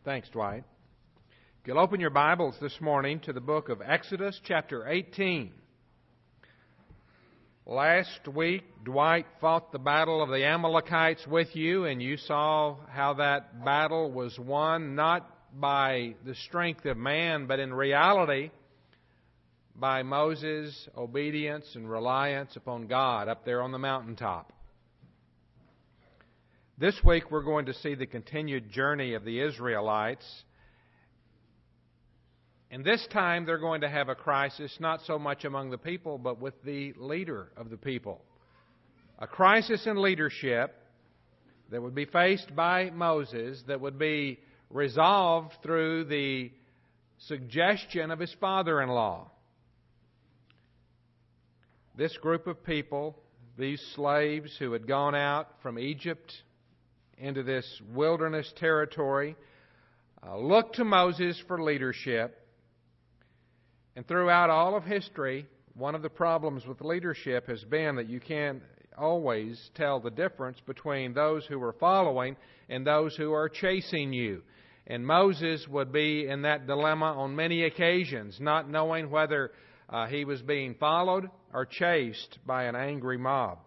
Thanks, Dwight. If you'll open your Bibles this morning to the book of Exodus, chapter 18. Last week, Dwight fought the battle of the Amalekites with you, and you saw how that battle was won not by the strength of man, but in reality by Moses' obedience and reliance upon God up there on the mountaintop. This week we're going to see the continued journey of the Israelites. And this time they're going to have a crisis, not so much among the people, but with the leader of the people. A crisis in leadership that would be faced by Moses, that would be resolved through the suggestion of his father-in-law. This group of people, these slaves who had gone out from Egypt into this wilderness territory, looked to Moses for leadership. And throughout all of history, one of the problems with leadership has been that you can't always tell the difference between those who are following and those who are chasing you. And Moses would be in that dilemma on many occasions, not knowing whether he was being followed or chased by an angry mob.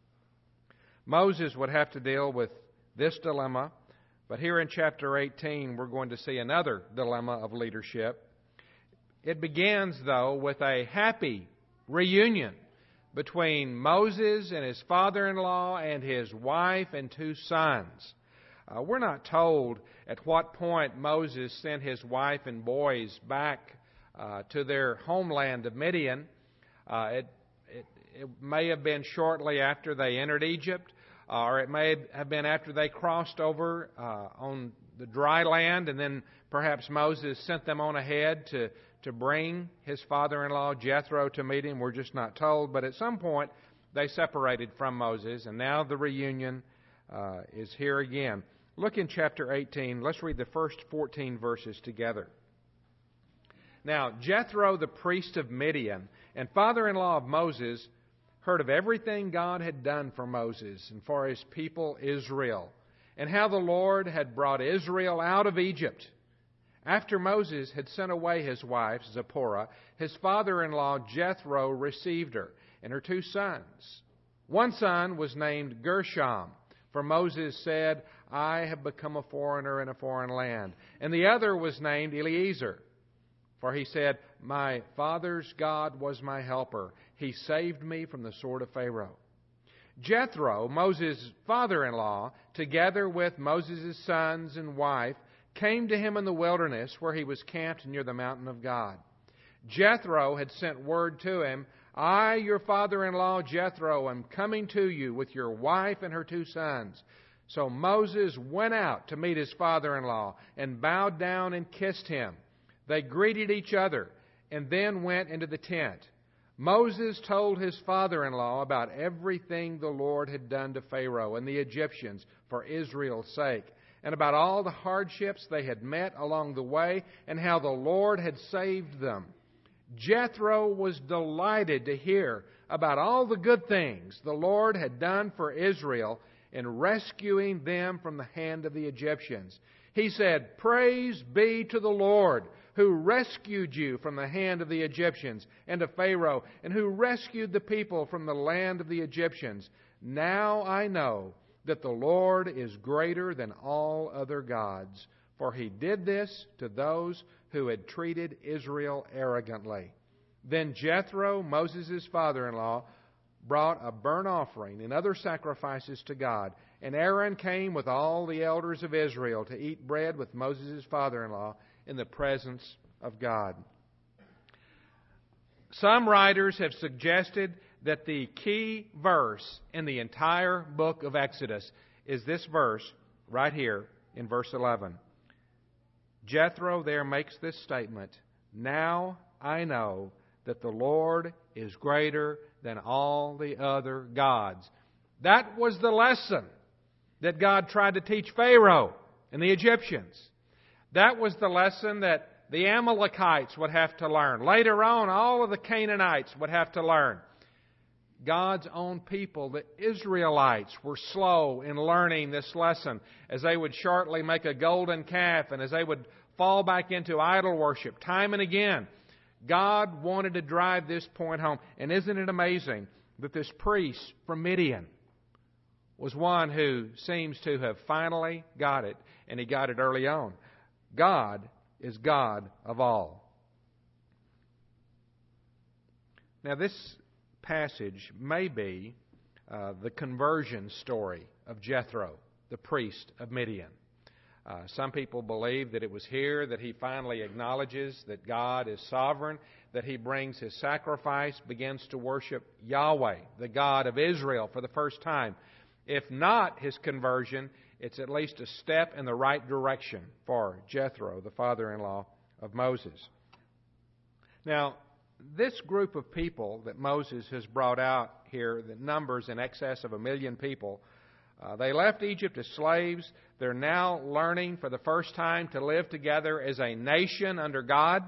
Moses would have to deal with this dilemma, but here in chapter 18 we're going to see another dilemma of leadership. It begins, though, with a happy reunion between Moses and his father-in-law and his wife and two sons. We're not told at what point Moses sent his wife and boys back to their homeland of Midian. It may have been shortly after they entered Egypt, or it may have been after they crossed over on the dry land, and then perhaps Moses sent them on ahead to bring his father-in-law Jethro to meet him. We're just not told. But at some point, they separated from Moses, and now the reunion is here again. Look in chapter 18. Let's read the first 14 verses together. Now, Jethro, the priest of Midian and father-in-law of Moses, heard of everything God had done for Moses and for his people Israel, and how the Lord had brought Israel out of Egypt. After Moses had sent away his wife, Zipporah, his father-in-law Jethro received her and her two sons. One son was named Gershom, for Moses said, "I have become a foreigner in a foreign land." And the other was named Eliezer, for he said, "My father's God was my helper. He saved me from the sword of Pharaoh." Jethro, Moses' father-in-law, together with Moses' sons and wife, came to him in the wilderness where he was camped near the mountain of God. Jethro had sent word to him, "I, your father-in-law Jethro, am coming to you with your wife and her two sons." So Moses went out to meet his father-in-law and bowed down and kissed him. They greeted each other and then went into the tent. Moses told his father-in-law about everything the Lord had done to Pharaoh and the Egyptians for Israel's sake, and about all the hardships they had met along the way, and how the Lord had saved them. Jethro was delighted to hear about all the good things the Lord had done for Israel in rescuing them from the hand of the Egyptians. He said, "Praise be to the Lord, who rescued you from the hand of the Egyptians and of Pharaoh, and who rescued the people from the land of the Egyptians. Now I know that the Lord is greater than all other gods, for He did this to those who had treated Israel arrogantly." Then Jethro, Moses' father-in-law, brought a burnt offering and other sacrifices to God. And Aaron came with all the elders of Israel to eat bread with Moses' father-in-law in the presence of God. Some writers have suggested that the key verse in the entire book of Exodus is this verse right here in verse 11. Jethro there makes this statement, "Now I know that the Lord is greater than all the other gods." That was the lesson that God tried to teach Pharaoh and the Egyptians. That was the lesson that the Amalekites would have to learn. Later on, all of the Canaanites would have to learn. God's own people, the Israelites, were slow in learning this lesson, as they would shortly make a golden calf and as they would fall back into idol worship time and again. God wanted to drive this point home. And isn't it amazing that this priest from Midian was one who seems to have finally got it, and he got it early on. God is God of all. Now, this passage may be the conversion story of Jethro, the priest of Midian. Some people believe that it was here that he finally acknowledges that God is sovereign, that he brings his sacrifice, begins to worship Yahweh, the God of Israel, for the first time. If not his conversion, it's at least a step in the right direction for Jethro, the father-in-law of Moses. Now, this group of people that Moses has brought out here, that numbers in excess of 1 million people, they left Egypt as slaves. They're now learning for the first time to live together as a nation under God.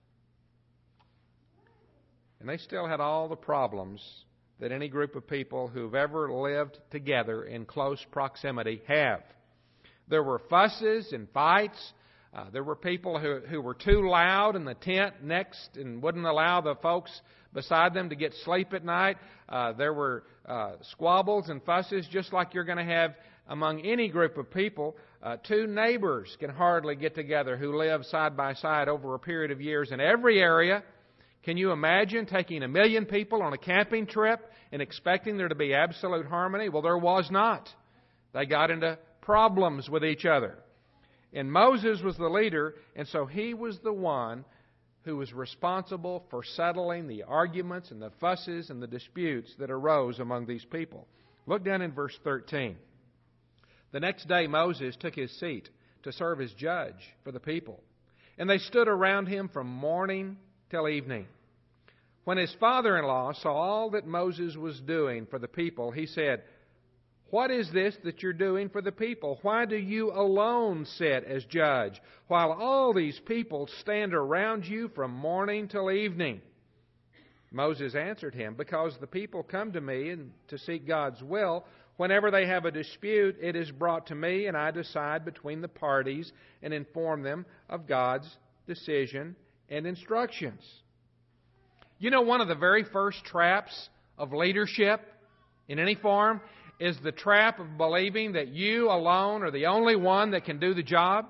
And they still had all the problems that any group of people who've ever lived together in close proximity have. There were fusses and fights. There were people who were too loud in the tent next and wouldn't allow the folks beside them to get sleep at night. There were squabbles and fusses, just like you're going to have among any group of people. Two neighbors can hardly get together who live side by side over a period of years in every area. Can you imagine taking 1 million people on a camping trip and expecting there to be absolute harmony? Well, there was not. They got into problems with each other. And Moses was the leader, and so he was the one who was responsible for settling the arguments and the fusses and the disputes that arose among these people. Look down in verse 13. The next day Moses took his seat to serve as judge for the people, and they stood around him from morning till evening. When his father-in-law saw all that Moses was doing for the people, he said, "What is this that you're doing for the people? Why do you alone sit as judge, while all these people stand around you from morning till evening?" Moses answered him, "Because the people come to me and to seek God's will. Whenever they have a dispute, it is brought to me, and I decide between the parties and inform them of God's decision and instructions." You know, one of the very first traps of leadership in any form is the trap of believing that you alone are the only one that can do the job.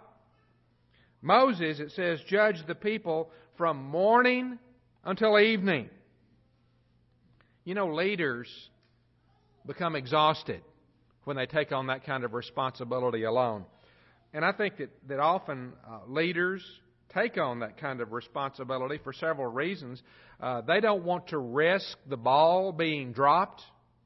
Moses, it says, judged the people from morning until evening. You know, leaders become exhausted when they take on that kind of responsibility alone. And I think that often leaders take on that kind of responsibility for several reasons. They don't want to risk the ball being dropped.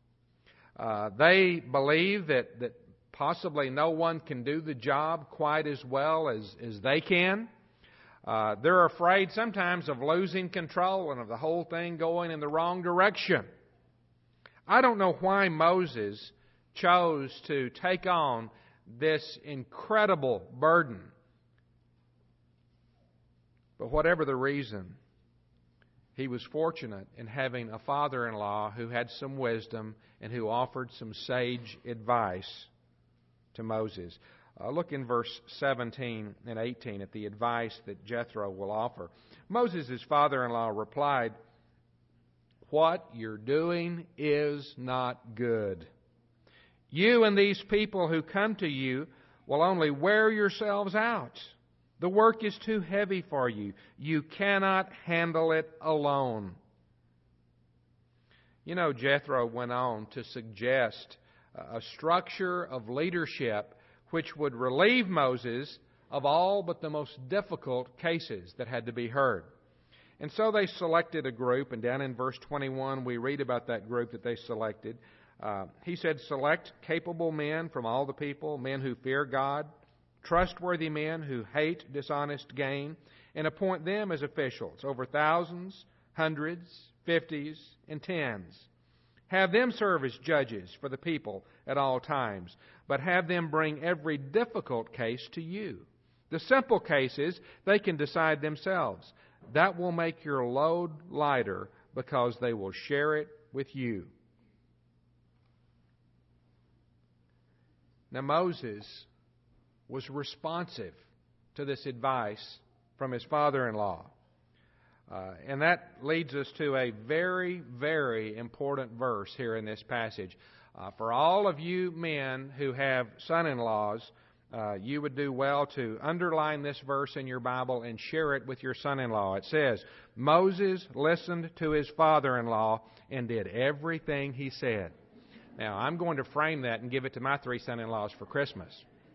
They believe that possibly no one can do the job quite as well as they can. They're afraid sometimes of losing control and of the whole thing going in the wrong direction. I don't know why Moses chose to take on this incredible burden. But whatever the reason, he was fortunate in having a father-in-law who had some wisdom and who offered some sage advice to Moses. Look in verse 17 and 18 at the advice that Jethro will offer. Moses' father-in-law replied, "What you're doing is not good. You and these people who come to you will only wear yourselves out. The work is too heavy for you. You cannot handle it alone." You know, Jethro went on to suggest a structure of leadership which would relieve Moses of all but the most difficult cases that had to be heard. And so they selected a group, and down in verse 21 we read about that group that they selected. He said, "Select capable men from all the people, men who fear God, trustworthy men who hate dishonest gain, and appoint them as officials over thousands, hundreds, fifties, and tens. Have them serve as judges for the people at all times, but have them bring every difficult case to you. The simple cases they can decide themselves. That will make your load lighter because they will share it with you." Now Moses was responsive to this advice from his father-in-law. And that leads us to a very, very important verse here in this passage. For all of you men who have son-in-laws, you would do well to underline this verse in your Bible and share it with your son-in-law. It says, Moses listened to his father-in-law and did everything he said. Now, I'm going to frame that and give it to my 3 son-in-laws for Christmas.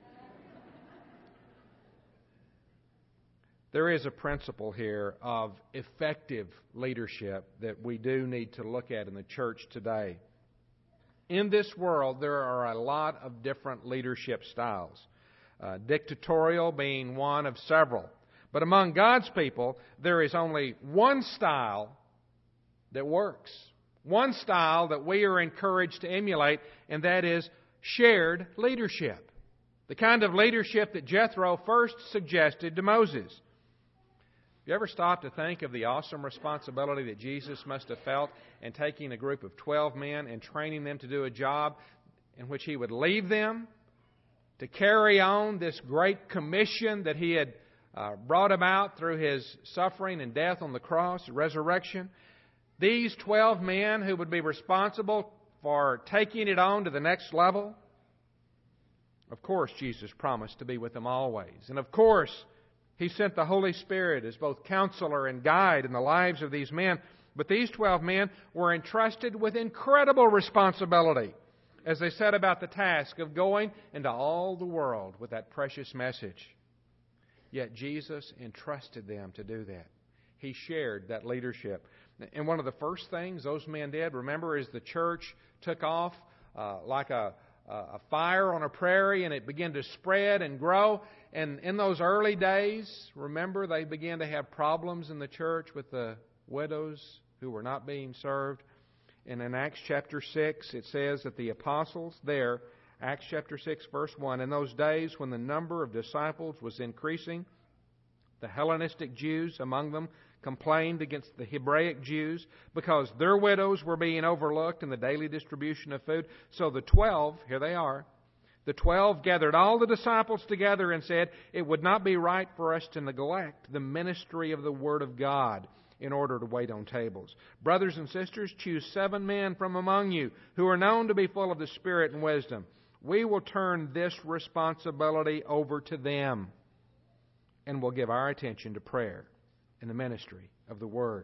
There is a principle here of effective leadership that we do need to look at in the church today. In this world, there are a lot of different leadership styles, dictatorial being one of several. But among God's people, there is only one style that works, one style that we are encouraged to emulate, and that is shared leadership. The kind of leadership that Jethro first suggested to Moses. You ever stop to think of the awesome responsibility that Jesus must have felt in taking a group of 12 men and training them to do a job in which He would leave them to carry on this great commission that He had brought about through His suffering and death on the cross, resurrection? These 12 men who would be responsible for taking it on to the next level. Of course, Jesus promised to be with them always. And of course, He sent the Holy Spirit as both counselor and guide in the lives of these men. But these 12 men were entrusted with incredible responsibility as they set about the task of going into all the world with that precious message. Yet Jesus entrusted them to do that. He shared that leadership. And one of the first things those men did, remember, is the church took off like a fire on a prairie, and it began to spread and grow. And in those early days, remember, they began to have problems in the church with the widows who were not being served. And in Acts chapter 6, it says that the apostles there, Acts chapter 6, verse 1, in those days when the number of disciples was increasing, the Hellenistic Jews among them complained against the Hebraic Jews because their widows were being overlooked in the daily distribution of food. So the 12, here they are, the 12 gathered all the disciples together and said, it would not be right for us to neglect the ministry of the Word of God in order to wait on tables. Brothers and sisters, choose 7 men from among you who are known to be full of the Spirit and wisdom. We will turn this responsibility over to them, and we'll give our attention to prayer and the ministry of the Word.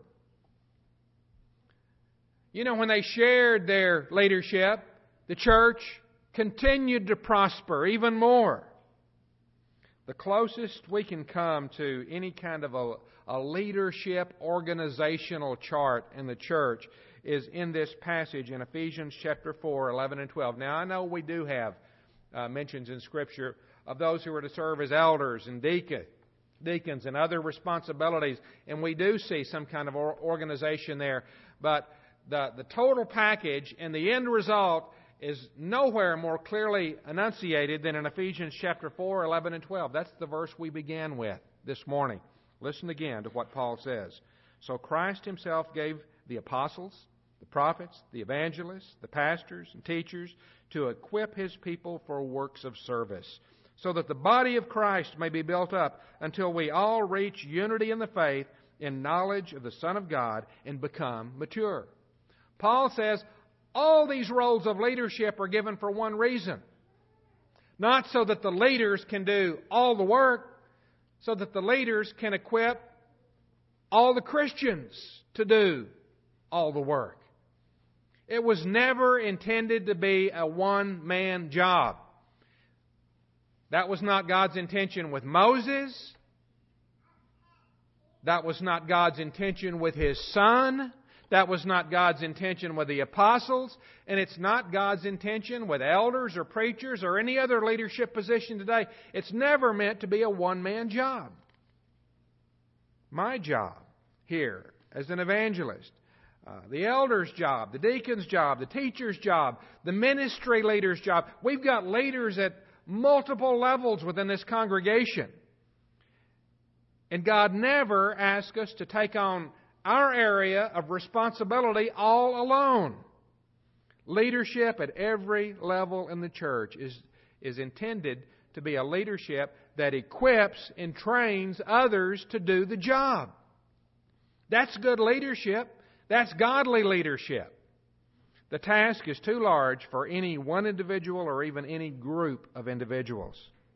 You know, when they shared their leadership, the church continued to prosper even more. The closest we can come to any kind of a leadership organizational chart in the church is in this passage in Ephesians chapter 4, 11 and 12. Now, I know we do have mentions in Scripture of those who are to serve as elders and deacons and other responsibilities, and we do see some kind of organization there. But the total package and the end result is nowhere more clearly enunciated than in Ephesians chapter 4, 11 and 12. That's the verse we began with this morning. Listen again to what Paul says. So Christ Himself gave the apostles, the prophets, the evangelists, the pastors and teachers to equip His people for works of service, so that the body of Christ may be built up until we all reach unity in the faith, in knowledge of the Son of God, and become mature. Paul says all these roles of leadership are given for one reason. Not so that the leaders can do all the work, so that the leaders can equip all the Christians to do all the work. It was never intended to be a one-man job. That was not God's intention with Moses. That was not God's intention with His Son. That was not God's intention with the apostles. And it's not God's intention with elders or preachers or any other leadership position today. It's never meant to be a one-man job. My job here as an evangelist, the elder's job, the deacon's job, the teacher's job, the ministry leader's job. We've got leaders at multiple levels within this congregation. And God never asks us to take on our area of responsibility all alone. Leadership at every level in the church is intended to be a leadership that equips and trains others to do the job. That's good leadership. That's godly leadership. The task is too large for any one individual or even any group of individuals.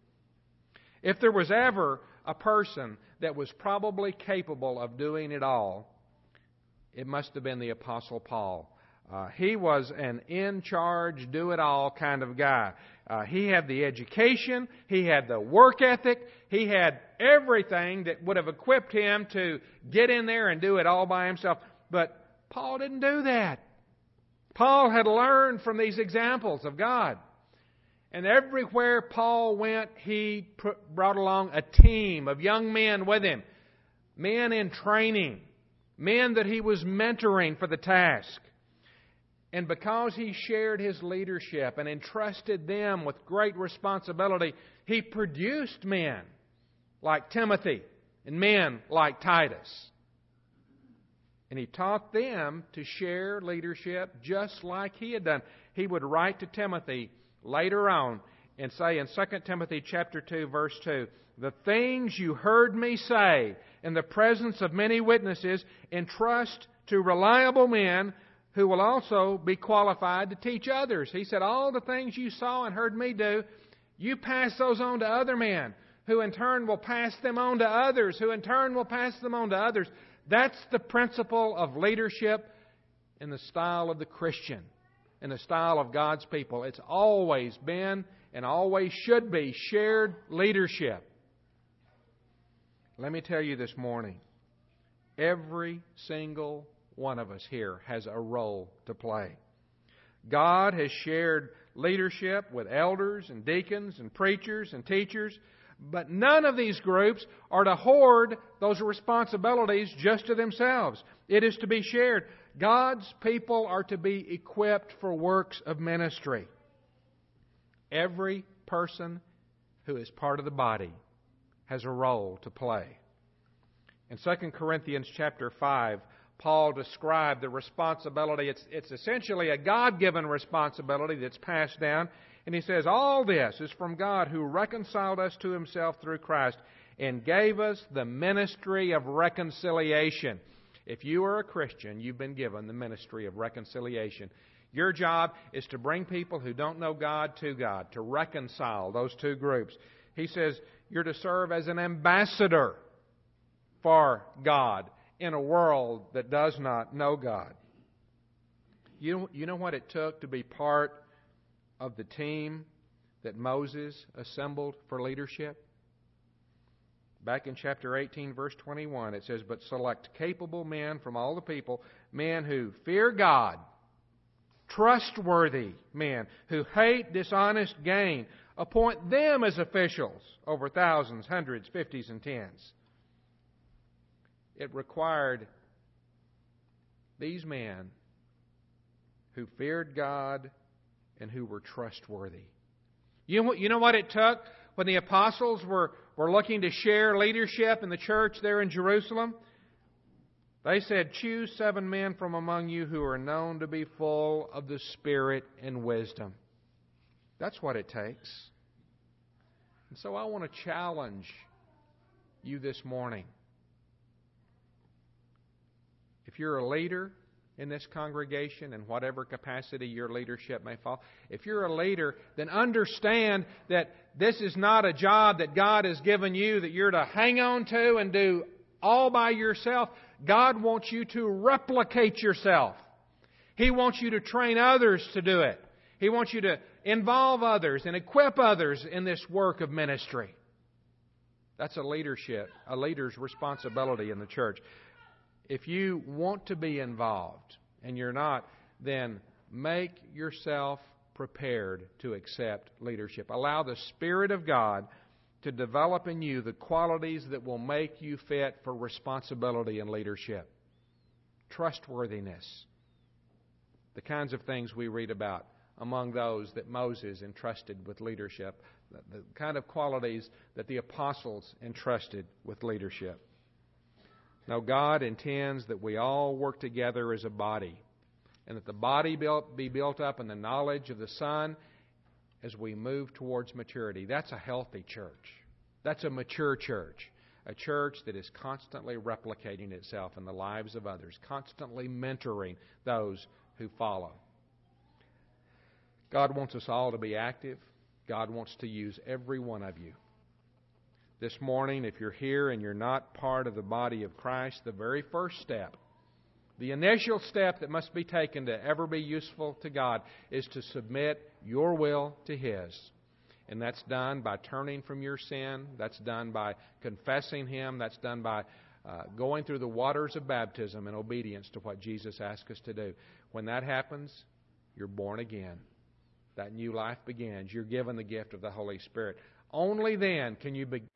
If there was ever a person that was probably capable of doing it all, it must have been the Apostle Paul. He was an in-charge, do-it-all kind of guy. He had the education, he had the work ethic, he had everything that would have equipped him to get in there and do it all by himself. But Paul didn't do that. Paul had learned from these examples of God. And everywhere Paul went, he brought along a team of young men with him. Men in training. Men that he was mentoring for the task. And because he shared his leadership and entrusted them with great responsibility, he produced men like Timothy and men like Titus. And he taught them to share leadership just like he had done. He would write to Timothy later on and say in 2 Timothy chapter 2, verse 2, "The things you heard me say in the presence of many witnesses, entrust to reliable men who will also be qualified to teach others." He said, all the things you saw and heard me do, you pass those on to other men, who in turn will pass them on to others, who in turn will pass them on to others. That's the principle of leadership in the style of the Christian, in the style of God's people. It's always been and always should be shared leadership. Let me tell you this morning, every single one of us here has a role to play. God has shared leadership with elders and deacons and preachers and teachers, but none of these groups are to hoard those responsibilities just to themselves. It is to be shared. God's people are to be equipped for works of ministry. Every person who is part of the body has a role to play. In 2 Corinthians chapter 5, Paul described the responsibility. It's essentially a God-given responsibility that's passed down. And he says, all this is from God who reconciled us to Himself through Christ and gave us the ministry of reconciliation. If you are a Christian, you've been given the ministry of reconciliation. Your job is to bring people who don't know God to God, to reconcile those two groups. He says you're to serve as an ambassador for God in a world that does not know God. You know what it took to be part of the team that Moses assembled for leadership? Back in chapter 18, verse 21, it says, "But select capable men from all the people, men who fear God, trustworthy men who hate dishonest gain. Appoint them as officials over thousands, hundreds, fifties, and tens." It required these men who feared God and who were trustworthy. You know what it took when the apostles were looking to share leadership in the church there in Jerusalem? They said, "Choose 7 men from among you who are known to be full of the Spirit and wisdom." That's what it takes. And so I want to challenge you this morning. If you're a leader in this congregation, in whatever capacity your leadership may fall, if you're a leader, then understand that this is not a job that God has given you that you're to hang on to and do all by yourself. God wants you to replicate yourself. He wants you to train others to do it. He wants you to involve others and equip others in this work of ministry. That's a leader's responsibility in the church. If you want to be involved and you're not, then make yourself prepared to accept leadership. Allow the Spirit of God to develop in you the qualities that will make you fit for responsibility and leadership. Trustworthiness. The kinds of things we read about among those that Moses entrusted with leadership. The kind of qualities that the apostles entrusted with leadership. Now, God intends that we all work together as a body, and that the body be built up in the knowledge of the Son as we move towards maturity. That's a healthy church. That's a mature church. A church that is constantly replicating itself in the lives of others, constantly mentoring those who follow. God wants us all to be active. God wants to use every one of you. This morning, if you're here and you're not part of the body of Christ, the very first step, the initial step that must be taken to ever be useful to God is to submit your will to His. And that's done by turning from your sin. That's done by confessing Him. That's done by going through the waters of baptism in obedience to what Jesus asked us to do. When that happens, you're born again. That new life begins. You're given the gift of the Holy Spirit. Only then can you